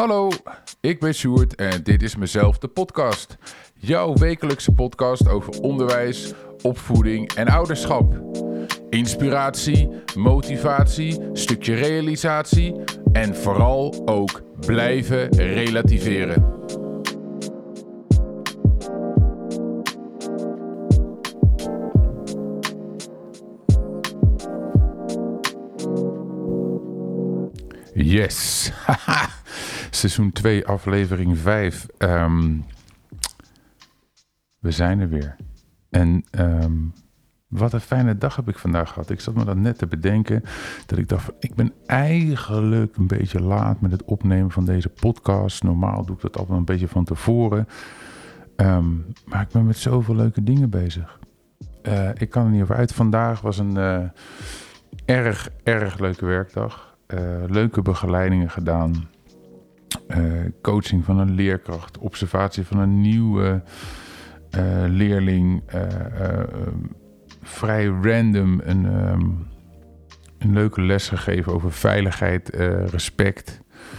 Hallo, ik ben Sjoerd en dit is Mezelf de podcast. Jouw wekelijkse podcast over onderwijs, opvoeding en ouderschap. Inspiratie, motivatie, stukje realisatie en vooral ook blijven relativeren. Yes, seizoen 2, aflevering 5. We zijn er weer. En wat een fijne dag heb ik vandaag gehad. Ik zat me dat net te bedenken. Dat ik dacht, ik ben eigenlijk een beetje laat met het opnemen van deze podcast. Normaal doe ik dat altijd een beetje van tevoren. Maar ik ben met zoveel leuke dingen bezig. Ik kan er niet over uit. Vandaag was een erg leuke werkdag. Leuke begeleidingen gedaan. Coaching van een leerkracht. Observatie van een nieuwe leerling. Vrij random een leuke les gegeven over veiligheid, respect.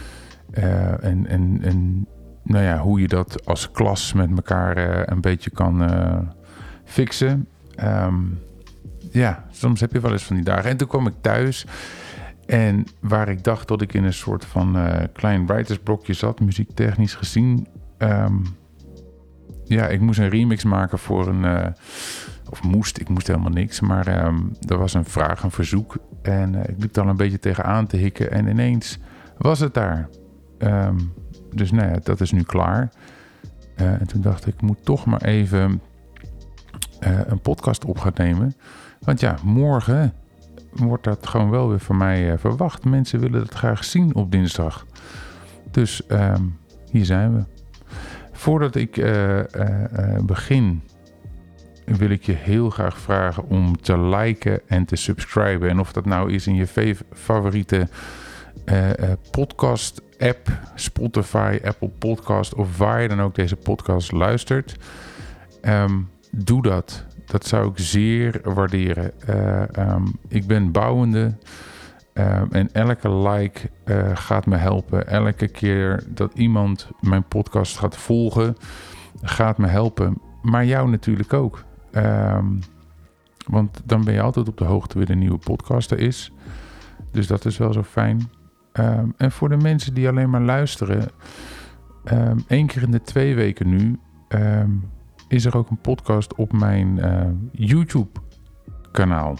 En nou ja, hoe je dat als klas met elkaar een beetje kan fixen. Ja, soms heb je wel eens van die dagen. En toen kwam ik thuis. En waar ik dacht dat ik in een soort van klein writersblokje zat, muziektechnisch gezien. Ja, ik moest een remix maken voor een... ik moest helemaal niks. Maar er was een vraag, een verzoek. En ik liep dan een beetje tegenaan te hikken. En ineens was het daar. Dus nou ja, dat is nu klaar. En toen dacht ik moet toch maar even een podcast op gaan nemen. Want ja, morgen wordt dat gewoon wel weer van mij verwacht. Mensen willen dat graag zien op dinsdag. Dus hier zijn we. Voordat ik begin, wil ik je heel graag vragen om te liken en te subscriben. En of dat nou is in je favoriete podcast app, Spotify, Apple Podcast of waar je dan ook deze podcast luistert. Doe dat. Dat zou ik zeer waarderen. Ik ben bouwende en elke like gaat me helpen. Elke keer dat iemand mijn podcast gaat volgen, gaat me helpen. Maar jou natuurlijk ook. Want dan ben je altijd op de hoogte wanneer een nieuwe podcast er is. Dus dat is wel zo fijn. En voor de mensen die alleen maar luisteren, 1 keer in de 2 weken nu is er ook een podcast op mijn YouTube-kanaal.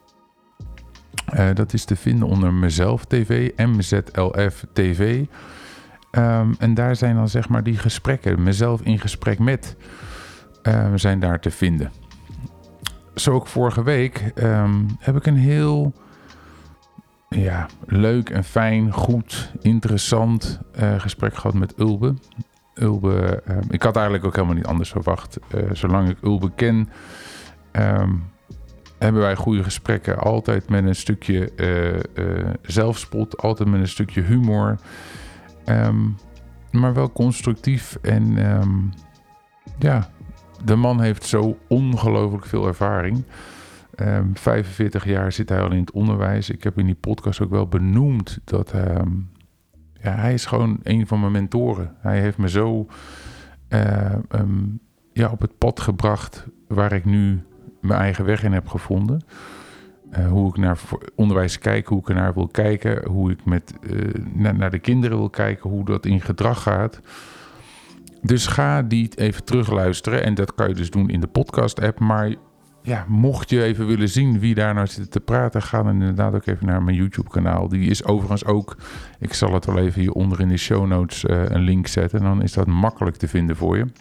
Dat is te vinden onder Mezelf TV, MZLF TV. En daar zijn dan zeg maar die gesprekken, mezelf in gesprek met, zijn daar te vinden. Zo ook vorige week heb ik een heel leuk en fijn, goed, interessant gesprek gehad met Ulbe. Ik had eigenlijk ook helemaal niet anders verwacht. Zolang ik Ulbe ken, hebben wij goede gesprekken. Altijd met een stukje zelfspot, altijd met een stukje humor. Maar wel constructief. En de man heeft zo ongelooflijk veel ervaring. 45 jaar zit hij al in het onderwijs. Ik heb in die podcast ook wel benoemd dat hij is gewoon een van mijn mentoren. Hij heeft me zo op het pad gebracht waar ik nu mijn eigen weg in heb gevonden. Hoe ik naar onderwijs kijk, hoe ik ernaar wil kijken, hoe ik naar de kinderen wil kijken, hoe dat in gedrag gaat. Dus ga die even terugluisteren. En dat kan je dus doen in de podcast-app. Maar ja, mocht je even willen zien wie daar nou zit te praten, ga dan inderdaad ook even naar mijn YouTube-kanaal. Die is overigens ook, ik zal het wel even hieronder in de show notes een link zetten. En dan is dat makkelijk te vinden voor je.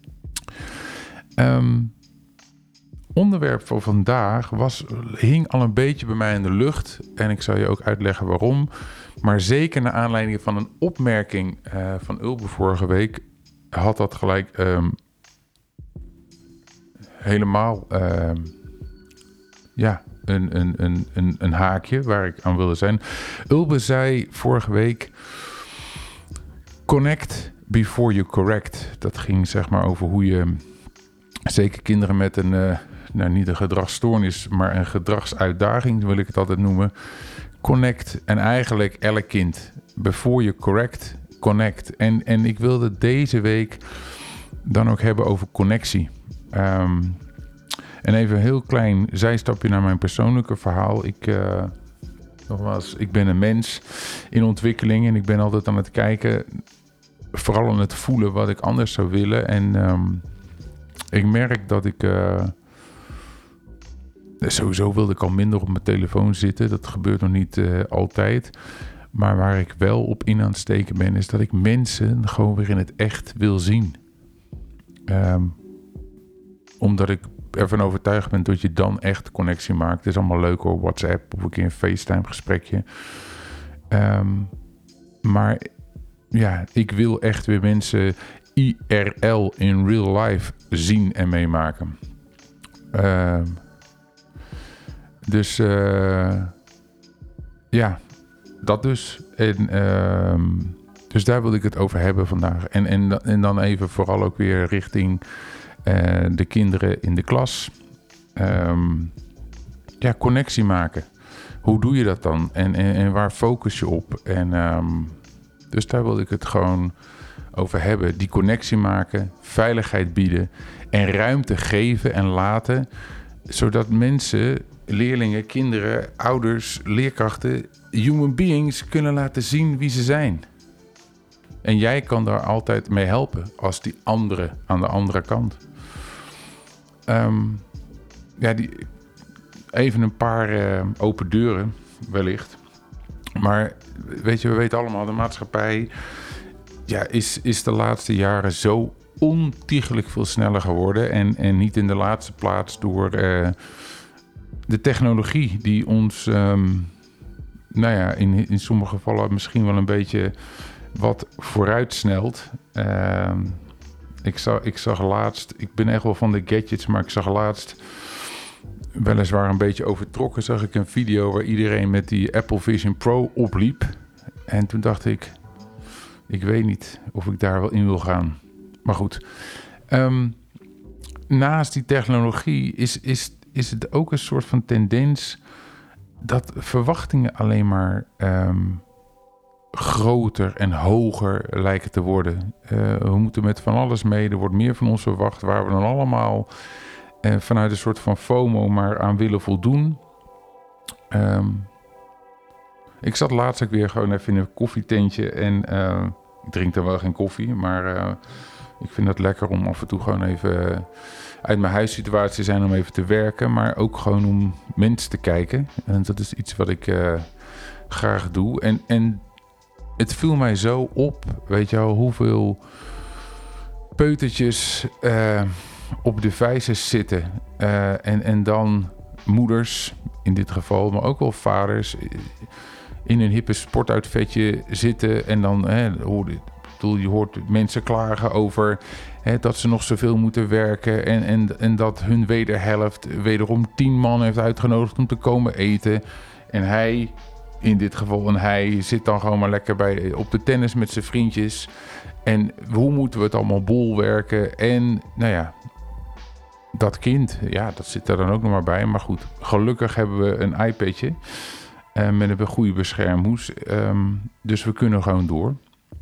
Onderwerp voor vandaag hing al een beetje bij mij in de lucht. En ik zal je ook uitleggen waarom. Maar zeker naar aanleiding van een opmerking van Ulbe vorige week had dat gelijk helemaal een haakje waar ik aan wilde zijn. Ulbe zei vorige week: connect before you correct. Dat ging zeg maar over hoe je zeker kinderen met een niet een gedragsstoornis, maar een gedragsuitdaging, wil ik het altijd noemen. Connect en eigenlijk elk kind. Before you correct, connect. En ik wilde deze week dan ook hebben over connectie. En even een heel klein zijstapje naar mijn persoonlijke verhaal. Nogmaals, ik ben een mens in ontwikkeling en ik ben altijd aan het kijken, vooral aan het voelen wat ik anders zou willen. En ik merk dat ik sowieso wilde ik al minder op mijn telefoon zitten. Dat gebeurt nog niet altijd. Maar waar ik wel op in aan het steken ben, is dat ik mensen gewoon weer in het echt wil zien. Omdat ik ervan overtuigd ben dat je dan echt connectie maakt. Het is allemaal leuk hoor, WhatsApp of een keer een FaceTime gesprekje. Maar ja, ik wil echt weer mensen IRL, in real life, zien en meemaken. Dus ja, dat dus. Dus daar wil ik het over hebben vandaag. En dan even vooral ook weer richting de kinderen in de klas. Ja, connectie maken. Hoe doe je dat dan? En waar focus je op? Dus daar wil ik het gewoon over hebben. Die connectie maken, veiligheid bieden en ruimte geven en laten. Zodat mensen, leerlingen, kinderen, ouders, leerkrachten, human beings kunnen laten zien wie ze zijn. En jij kan daar altijd mee helpen als die andere aan de andere kant. Even een paar open deuren wellicht. Maar weet je, we weten allemaal, de maatschappij is de laatste jaren zo ontiegelijk veel sneller geworden. En niet in de laatste plaats door de technologie die ons in sommige gevallen misschien wel een beetje wat vooruitsnelt. Ik zag laatst, ik ben echt wel van de gadgets, maar ik zag laatst, weliswaar een beetje overtrokken, zag ik een video waar iedereen met die Apple Vision Pro opliep. En toen dacht ik weet niet of ik daar wel in wil gaan. Maar goed, naast die technologie is het ook een soort van tendens dat verwachtingen alleen maar groter en hoger lijken te worden. We moeten met van alles mee. Er wordt meer van ons verwacht, waar we dan allemaal vanuit een soort van FOMO maar aan willen voldoen. Ik zat laatst ook weer gewoon even in een koffietentje en ik drink dan wel geen koffie, maar ik vind het lekker om af en toe gewoon even uit mijn huissituatie te zijn om even te werken, maar ook gewoon om mensen te kijken. En dat is iets wat ik graag doe. En het viel mij zo op, weet je wel, hoeveel peutertjes op devices zitten. En dan moeders, in dit geval, maar ook wel vaders, in een hippe sportuitfitje zitten. En dan, je hoort mensen klagen over dat ze nog zoveel moeten werken. En dat hun wederhelft wederom 10 man heeft uitgenodigd om te komen eten. En hij, in dit geval zit dan gewoon maar lekker op de tennis met zijn vriendjes. En hoe moeten we het allemaal bolwerken? En nou ja, dat kind, ja, dat zit er dan ook nog maar bij. Maar goed, gelukkig hebben we een iPadje met een goede beschermhoes. Dus we kunnen gewoon door.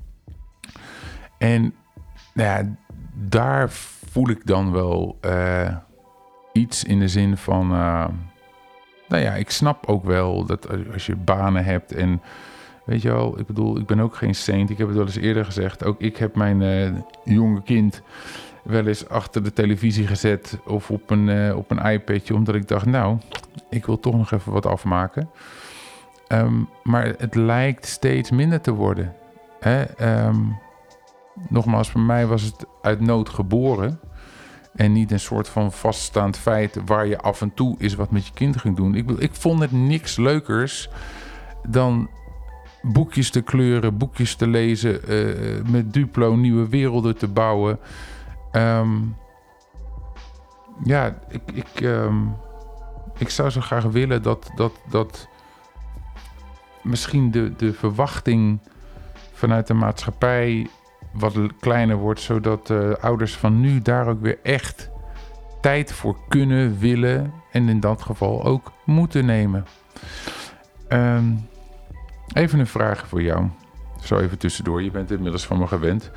En nou ja, daar voel ik dan wel iets in de zin van, ik snap ook wel dat als je banen hebt en weet je wel, ik bedoel, ik ben ook geen saint. Ik heb het wel eens eerder gezegd. Ook ik heb mijn jonge kind wel eens achter de televisie gezet of op een iPadje, omdat ik dacht, ik wil toch nog even wat afmaken. Maar het lijkt steeds minder te worden. Nogmaals, voor mij was het uit nood geboren. En niet een soort van vaststaand feit waar je af en toe eens wat met je kind ging doen. Ik vond het niks leukers dan boekjes te kleuren, boekjes te lezen, met Duplo nieuwe werelden te bouwen. Ik zou zo graag willen dat misschien de verwachting vanuit de maatschappij wat kleiner wordt, zodat ouders van nu daar ook weer echt tijd voor kunnen, willen en in dat geval ook moeten nemen. Even een vraag voor jou. Zo even tussendoor. Je bent inmiddels van me gewend.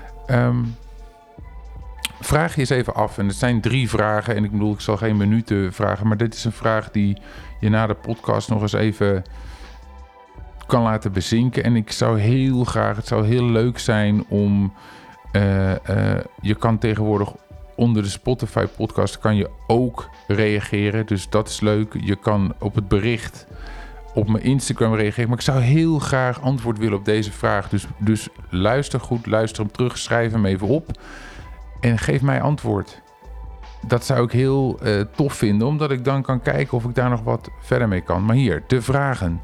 Vraag je eens even af. En het zijn 3 vragen. En ik bedoel, ik zal geen minuten vragen. Maar dit is een vraag die je na de podcast nog eens even kan laten bezinken. En ik zou heel graag, het zou heel leuk zijn om... je kan tegenwoordig onder de Spotify podcast kan je ook reageren. Dus dat is leuk. Je kan op het bericht op mijn Instagram reageren. Maar ik zou heel graag antwoord willen op deze vraag. Dus luister goed, luister hem terug, schrijf hem even op. En geef mij antwoord. Dat zou ik heel tof vinden, omdat ik dan kan kijken of ik daar nog wat verder mee kan. Maar hier, de vragen.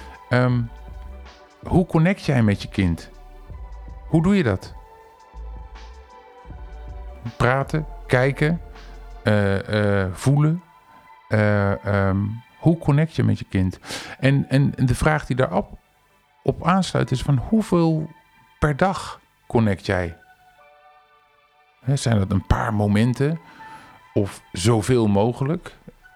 Hoe connect jij met je kind? Hoe doe je dat? Praten, kijken, voelen. Hoe connect je met je kind? En de vraag die daarop aansluit is van hoeveel per dag connect jij? Zijn dat een paar momenten of zoveel mogelijk?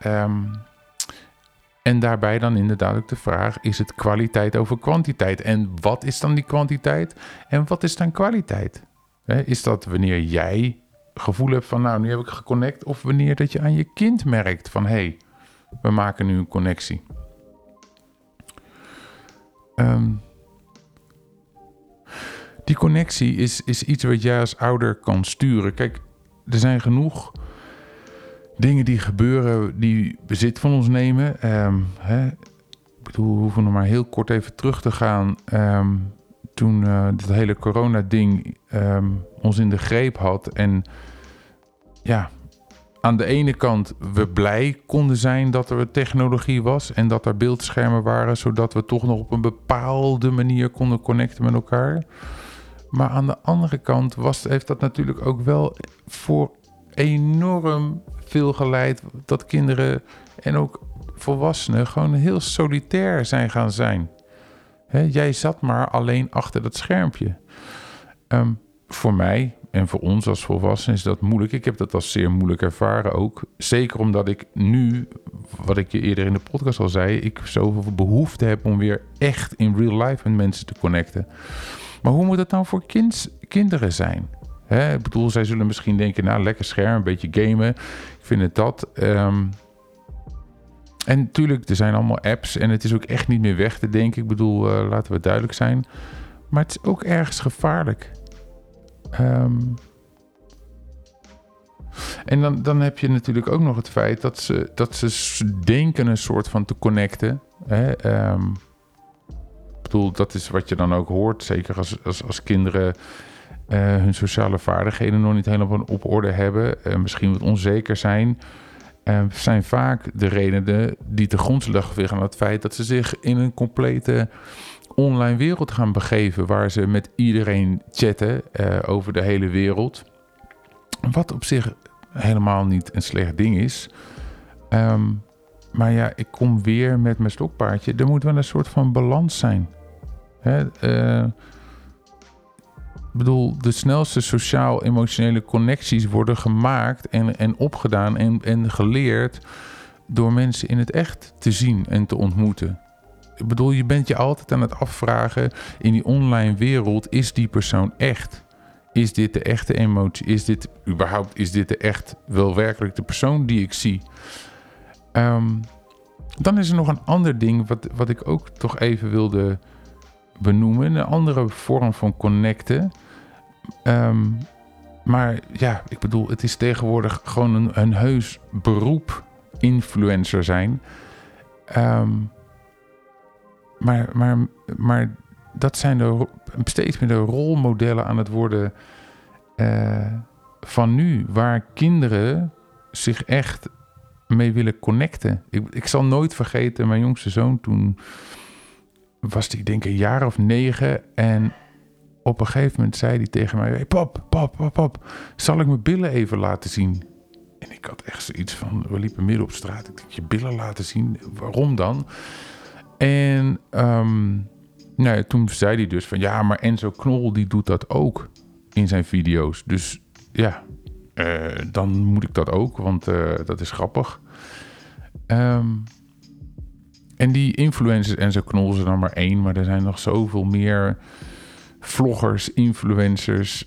En daarbij dan inderdaad ook de vraag, is het kwaliteit over kwantiteit? En wat is dan die kwantiteit? En wat is dan kwaliteit? Is dat wanneer jij gevoel hebt van, nou, nu heb ik geconnect, of wanneer dat je aan je kind merkt van, hey, we maken nu een connectie. Die connectie is iets wat jij als ouder kan sturen. Kijk, er zijn genoeg dingen die gebeuren die bezit van ons nemen. Ik bedoel, we hoeven nog maar heel kort even terug te gaan. Toen dat hele corona-ding ons in de greep had. En ja, aan de ene kant we blij konden zijn dat er technologie was en dat er beeldschermen waren, zodat we toch nog op een bepaalde manier konden connecten met elkaar. Maar aan de andere kant heeft dat natuurlijk ook wel voor enorm veel geleid dat kinderen en ook volwassenen gewoon heel solitair zijn gaan zijn. Jij zat maar alleen achter dat schermpje. Voor mij en voor ons als volwassenen is dat moeilijk. Ik heb dat als zeer moeilijk ervaren ook. Zeker omdat ik nu, wat ik je eerder in de podcast al zei, ik zoveel behoefte heb om weer echt in real life met mensen te connecten. Maar hoe moet het nou voor kinderen zijn? Ik bedoel, zij zullen misschien denken, nou, lekker scherm, een beetje gamen. Ik vind het dat. En natuurlijk, er zijn allemaal apps en het is ook echt niet meer weg te denken. Ik bedoel, laten we duidelijk zijn. Maar het is ook ergens gevaarlijk. En dan heb je natuurlijk ook nog het feit dat ze denken een soort van te connecten. Ik bedoel, dat is wat je dan ook hoort. Zeker als kinderen hun sociale vaardigheden nog niet helemaal op orde hebben. Misschien wat onzeker zijn. Zijn vaak de redenen die te grondslag liggen aan het feit dat ze zich in een complete online wereld gaan begeven, waar ze met iedereen chatten over de hele wereld. Wat op zich helemaal niet een slecht ding is. Maar ja, ik kom weer met mijn stokpaardje. Er moet wel een soort van balans zijn. Ik bedoel, de snelste sociaal-emotionele connecties worden gemaakt en opgedaan en geleerd door mensen in het echt te zien en te ontmoeten. Ik bedoel, je bent je altijd aan het afvragen in die online wereld, is die persoon echt? Is dit de echte emotie? Is dit de echt wel werkelijk de persoon die ik zie? Dan is er nog een ander ding wat ik ook toch even wilde benoemen. Een andere vorm van connecten. Maar ja, ik bedoel, het is tegenwoordig gewoon een heus beroep influencer zijn. Maar dat zijn steeds meer de rolmodellen aan het worden van nu. Waar kinderen zich echt mee willen connecten. Ik zal nooit vergeten, mijn jongste zoon, toen was hij denk ik een jaar of 9. En op een gegeven moment zei hij tegen mij, hey, pap, zal ik mijn billen even laten zien? En ik had echt zoiets van, we liepen midden op straat. Ik dacht, je billen laten zien? Waarom dan? En toen zei hij dus van, ja, maar Enzo Knol die doet dat ook in zijn video's. Dus ja, dan moet ik dat ook, want dat is grappig. En die influencers, en zo Knol is er dan maar 1, maar er zijn nog zoveel meer vloggers, influencers.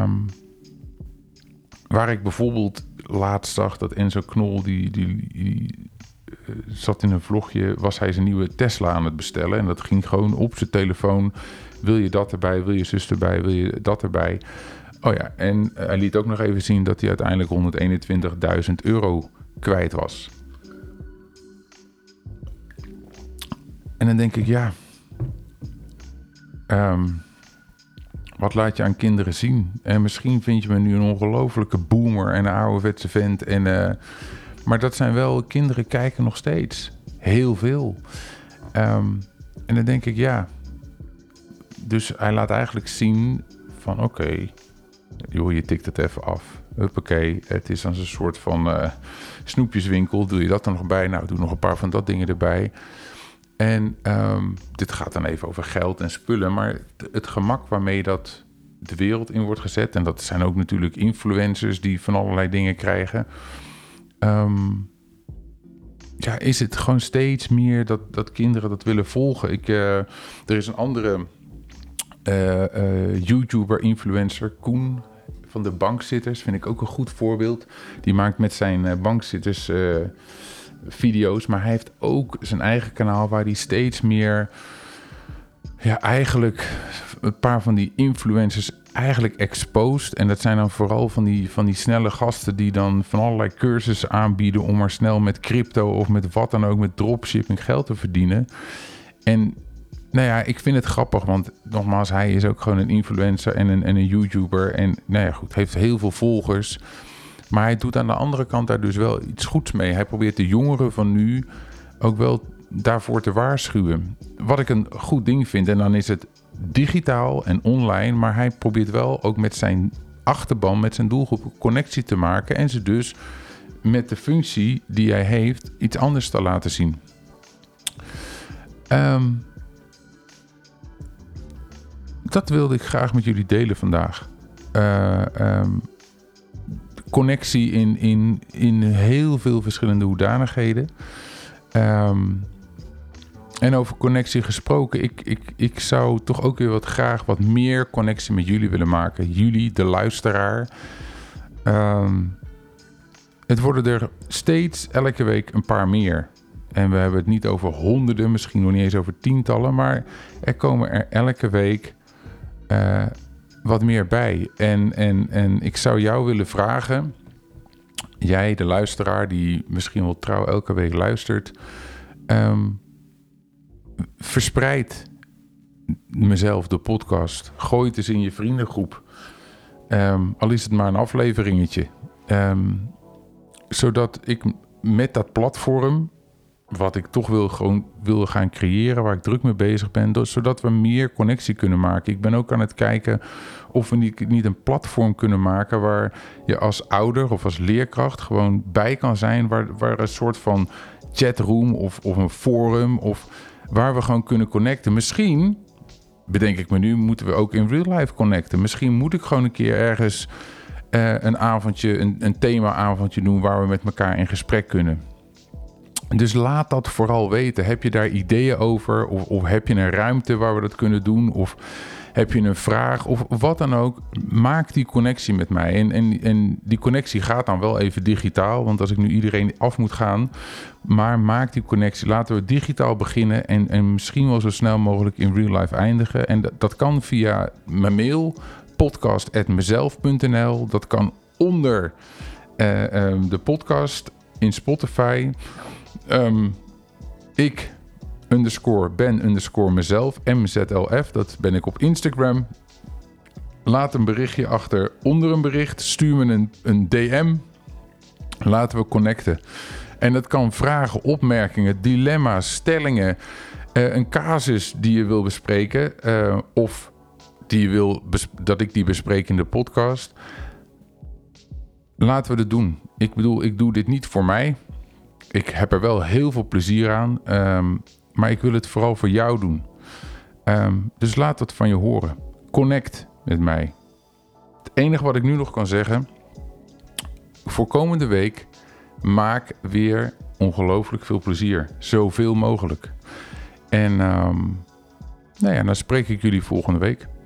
Waar ik bijvoorbeeld laatst zag dat Enzo Knol, die zat in een vlogje, was hij zijn nieuwe Tesla aan het bestellen. En dat ging gewoon op zijn telefoon. Wil je dat erbij? Wil je zus erbij? Wil je dat erbij? Oh ja, en hij liet ook nog even zien dat hij uiteindelijk €121.000 kwijt was. En dan denk ik, ja, wat laat je aan kinderen zien? En misschien vind je me nu een ongelofelijke boomer en een ouderwetse vent. Maar dat zijn wel, kinderen kijken nog steeds heel veel. En dan denk ik, ja. Dus hij laat eigenlijk zien van oké, joh, je tikt het even af. Huppakee, het is als een soort van snoepjeswinkel. Doe je dat er nog bij? Nou, doe nog een paar van dat dingen erbij. En dit gaat dan even over geld en spullen. Maar het gemak waarmee dat de wereld in wordt gezet. En dat zijn ook natuurlijk influencers die van allerlei dingen krijgen. Ja, is het gewoon steeds meer dat kinderen dat willen volgen. Er is een andere YouTuber-influencer, Koen van de Bankzitters. Vind ik ook een goed voorbeeld. Die maakt met zijn bankzitters video's. Maar hij heeft ook zijn eigen kanaal waar hij steeds meer, ja, eigenlijk een paar van die influencers eigenlijk exposed. En dat zijn dan vooral van die snelle gasten die dan van allerlei cursussen aanbieden om maar snel met crypto of met wat dan ook, met dropshipping geld te verdienen. En nou ja, ik vind het grappig, want nogmaals, hij is ook gewoon een influencer en een YouTuber. En nou ja, goed, heeft heel veel volgers. Maar hij doet aan de andere kant daar dus wel iets goeds mee. Hij probeert de jongeren van nu ook wel daarvoor te waarschuwen. Wat ik een goed ding vind, en dan is het digitaal en online, maar hij probeert wel ook met zijn achterban, met zijn doelgroep connectie te maken en ze dus met de functie die hij heeft iets anders te laten zien. Dat wilde ik graag met jullie delen vandaag. Connectie in heel veel verschillende hoedanigheden. En over connectie gesproken, ik zou toch ook weer graag wat meer connectie met jullie willen maken. Jullie, de luisteraar. Het worden er steeds elke week een paar meer. En we hebben het niet over honderden, misschien nog niet eens over tientallen. Maar er komen er elke week wat meer bij. En ik zou jou willen vragen, jij, de luisteraar, die misschien wel trouw elke week luistert, verspreid mezelf de podcast. Gooi het eens in je vriendengroep. Al is het maar een afleveringetje. Zodat ik met dat platform, wat ik toch wil gaan creëren, waar ik druk mee bezig ben, zodat we meer connectie kunnen maken. Ik ben ook aan het kijken of we niet een platform kunnen maken waar je als ouder of als leerkracht gewoon bij kan zijn, waar een soort van chatroom of een forum of waar we gewoon kunnen connecten. Misschien, bedenk ik me nu, moeten we ook in real life connecten. Misschien moet ik gewoon een keer ergens een avondje, een thema-avondje doen waar we met elkaar in gesprek kunnen. Dus laat dat vooral weten. Heb je daar ideeën over? Of heb je een ruimte waar we dat kunnen doen? Of heb je een vraag? Of wat dan ook. Maak die connectie met mij. En die connectie gaat dan wel even digitaal. Want als ik nu iedereen af moet gaan. Maar maak die connectie. Laten we digitaal beginnen. En misschien wel zo snel mogelijk in real life eindigen. En dat kan via mijn mail. podcast@mezelf.nl. Dat kan onder de podcast in Spotify. Ik _ben_mezelf, MZLF, dat ben ik op Instagram. Laat een berichtje achter onder een bericht. Stuur me een DM. Laten we connecten. En dat kan vragen, opmerkingen, dilemma's, stellingen. Een casus die je wil bespreken. Of die je wil dat ik die bespreek in de podcast. Laten we dat doen. Ik bedoel, ik doe dit niet voor mij. Ik heb er wel heel veel plezier aan. Maar ik wil het vooral voor jou doen. Dus laat dat van je horen. Connect met mij. Het enige wat ik nu nog kan zeggen. Voor komende week. Maak weer ongelooflijk veel plezier. Zoveel mogelijk. En dan spreek ik jullie volgende week.